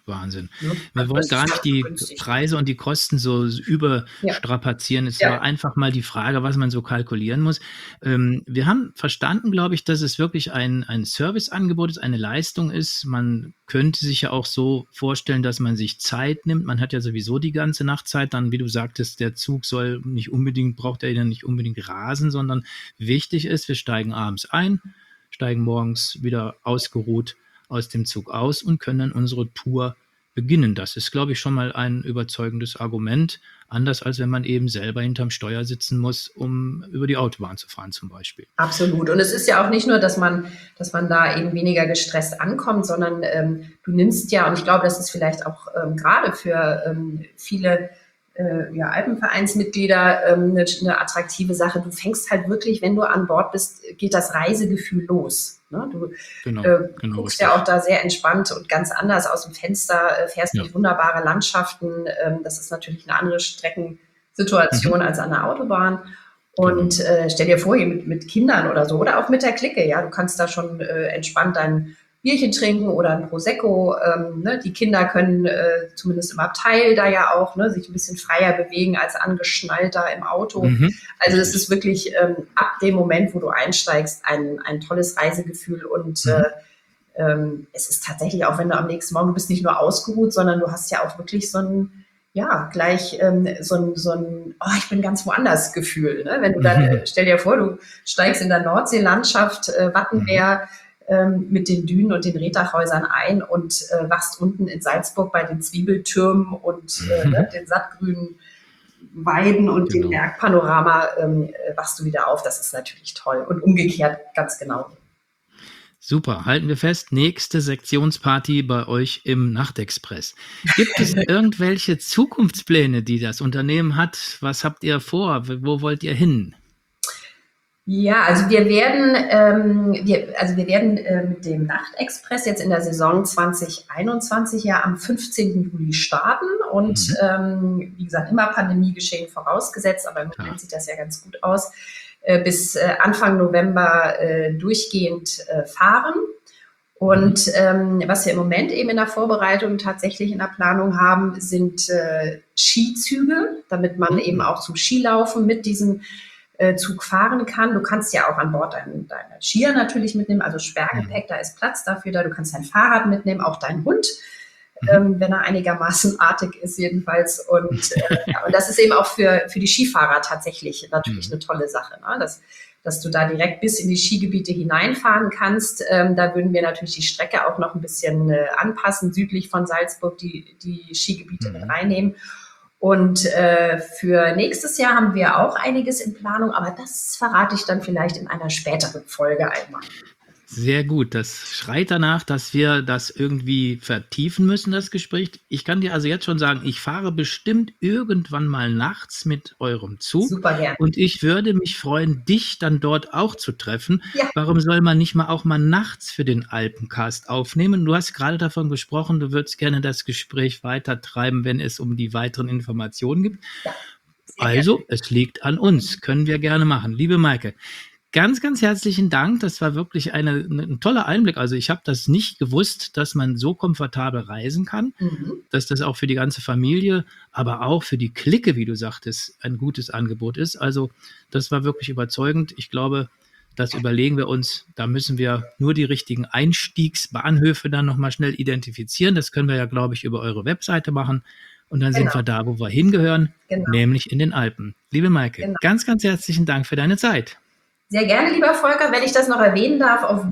Wahnsinn. Ne? Wir wollen Das gar ist nicht die günstig. Preise und die Kosten so überstrapazieren. Es war einfach mal die Frage, was man so kalkulieren muss. Wir haben verstanden, glaube ich, dass es wirklich ein Serviceangebot ist, eine Leistung ist. Man könnte sich ja auch so vorstellen, dass man sich Zeit nimmt. Man hat ja sowieso die ganze Nacht Zeit. Dann, wie du sagtest, der Zug braucht er ja nicht unbedingt rasen, sondern wichtig ist, wir steigen abends ein, steigen morgens wieder ausgeruht aus dem Zug aus und können unsere Tour beginnen. Das ist, glaube ich, schon mal ein überzeugendes Argument, anders als wenn man eben selber hinterm Steuer sitzen muss, um über die Autobahn zu fahren zum Beispiel. Absolut. Und es ist ja auch nicht nur, dass man da eben weniger gestresst ankommt, sondern du nimmst ja, und ich glaube, das ist vielleicht auch gerade für viele Alpenvereinsmitglieder eine attraktive Sache. Du fängst halt wirklich, wenn du an Bord bist, geht das Reisegefühl los. Ne? Du guckst richtig. ja auch da sehr entspannt und ganz anders aus dem Fenster, fährst durch wunderbare Landschaften. Das ist natürlich eine andere Streckensituation als an der Autobahn. Und stell dir vor, hier mit Kindern oder so, oder auch mit der Clique, ja, du kannst da schon entspannt dein Bierchen trinken oder ein Prosecco. Die Kinder können zumindest im Abteil da ja auch sich ein bisschen freier bewegen als angeschnallt da im Auto. Also es ist wirklich ab dem Moment, wo du einsteigst, ein tolles Reisegefühl. Und es ist tatsächlich auch, wenn du am nächsten Morgen, du bist nicht nur ausgeruht, sondern du hast ja auch wirklich so ein ich bin ganz woanders Gefühl. Ne? Wenn du dann, stell dir vor, du steigst in der Nordseelandschaft, Wattenmeer, mit den Dünen und den Rehtachhäusern ein und wachst unten in Salzburg bei den Zwiebeltürmen und den sattgrünen Weiden und dem Bergpanorama wachst du wieder auf. Das ist natürlich toll. Und umgekehrt ganz genau. Super, halten wir fest, nächste Sektionsparty bei euch im Nachtexpress. Gibt es irgendwelche Zukunftspläne, die das Unternehmen hat? Was habt ihr vor? Wo wollt ihr hin? Ja, also wir werden mit dem Nachtexpress jetzt in der Saison 2021 ja am 15. Juli starten und wie gesagt, immer Pandemiegeschehen vorausgesetzt, aber im Moment sieht das ja ganz gut aus, bis Anfang November durchgehend fahren. Und was wir im Moment eben in der Vorbereitung tatsächlich in der Planung haben, sind Skizüge, damit man eben auch zum Skilaufen mit diesem Zug fahren kann. Du kannst ja auch an Bord deine Skier natürlich mitnehmen, also Sperrgepäck, da ist Platz dafür da. Du kannst dein Fahrrad mitnehmen, auch deinen Hund, wenn er einigermaßen artig ist jedenfalls. Und das ist eben auch für die Skifahrer tatsächlich natürlich eine tolle Sache, ne? Dass du da direkt bis in die Skigebiete hineinfahren kannst. Da würden wir natürlich die Strecke auch noch ein bisschen anpassen, südlich von Salzburg die Skigebiete mit reinnehmen. Und für nächstes Jahr haben wir auch einiges in Planung, aber das verrate ich dann vielleicht in einer späteren Folge einmal. Sehr gut, das schreit danach, dass wir das irgendwie vertiefen müssen, das Gespräch. Ich kann dir also jetzt schon sagen, ich fahre bestimmt irgendwann mal nachts mit eurem Zug. Super gerne. Und ich würde mich freuen, dich dann dort auch zu treffen. Ja. Warum soll man nicht auch mal nachts für den Alpencast aufnehmen? Du hast gerade davon gesprochen, du würdest gerne das Gespräch weiter treiben, wenn es um die weiteren Informationen geht. Ja, also, es liegt an uns. Können wir gerne machen. Liebe Maike, ganz, ganz herzlichen Dank. Das war wirklich ein toller Einblick. Also ich habe das nicht gewusst, dass man so komfortabel reisen kann, dass das auch für die ganze Familie, aber auch für die Clique, wie du sagtest, ein gutes Angebot ist. Also das war wirklich überzeugend. Ich glaube, das überlegen wir uns. Da müssen wir nur die richtigen Einstiegsbahnhöfe dann nochmal schnell identifizieren. Das können wir ja, glaube ich, über eure Webseite machen. Und dann sind wir da, wo wir hingehören, nämlich in den Alpen. Liebe Maike, ganz, ganz herzlichen Dank für deine Zeit. Sehr gerne, lieber Volker, wenn ich das noch erwähnen darf, auf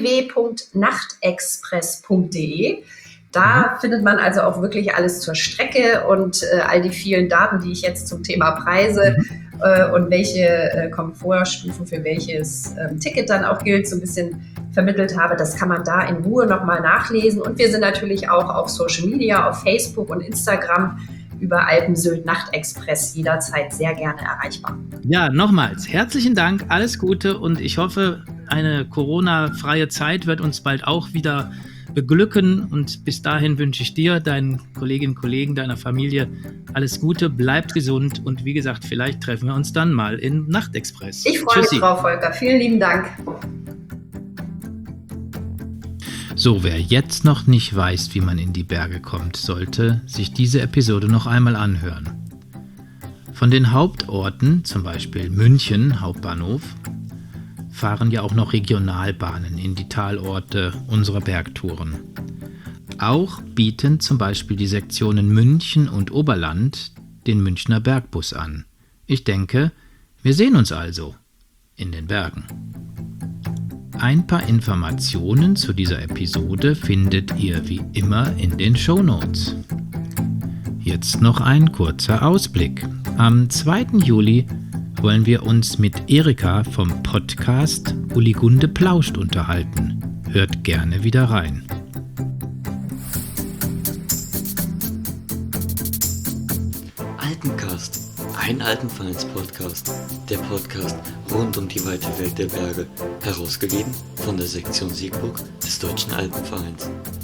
www.nachtexpress.de. Da findet man also auch wirklich alles zur Strecke und all die vielen Daten, die ich jetzt zum Thema Preise und welche Komfortstufen für welches Ticket dann auch gilt, so ein bisschen vermittelt habe. Das kann man da in Ruhe nochmal nachlesen. Und wir sind natürlich auch auf Social Media, auf Facebook und Instagram über Alpensylt Nachtexpress jederzeit sehr gerne erreichbar. Ja, nochmals herzlichen Dank, alles Gute und ich hoffe, eine Corona-freie Zeit wird uns bald auch wieder beglücken und bis dahin wünsche ich dir, deinen Kolleginnen und Kollegen, deiner Familie alles Gute, bleibt gesund und wie gesagt, vielleicht treffen wir uns dann mal im Nachtexpress. Ich freue mich drauf, Volker. Vielen lieben Dank. So, wer jetzt noch nicht weiß, wie man in die Berge kommt, sollte sich diese Episode noch einmal anhören. Von den Hauptorten, zum Beispiel München, Hauptbahnhof, fahren ja auch noch Regionalbahnen in die Talorte unserer Bergtouren. Auch bieten zum Beispiel die Sektionen München und Oberland den Münchner Bergbus an. Ich denke, wir sehen uns also in den Bergen. Ein paar Informationen zu dieser Episode findet ihr wie immer in den Shownotes. Jetzt noch ein kurzer Ausblick. Am 2. Juli wollen wir uns mit Erika vom Podcast Uli Gunde plauscht unterhalten. Hört gerne wieder rein. Alpencast, ein Alpenvereins-Podcast, der Podcast rund um die weite Welt der Berge, herausgegeben von der Sektion Siegburg des Deutschen Alpenvereins.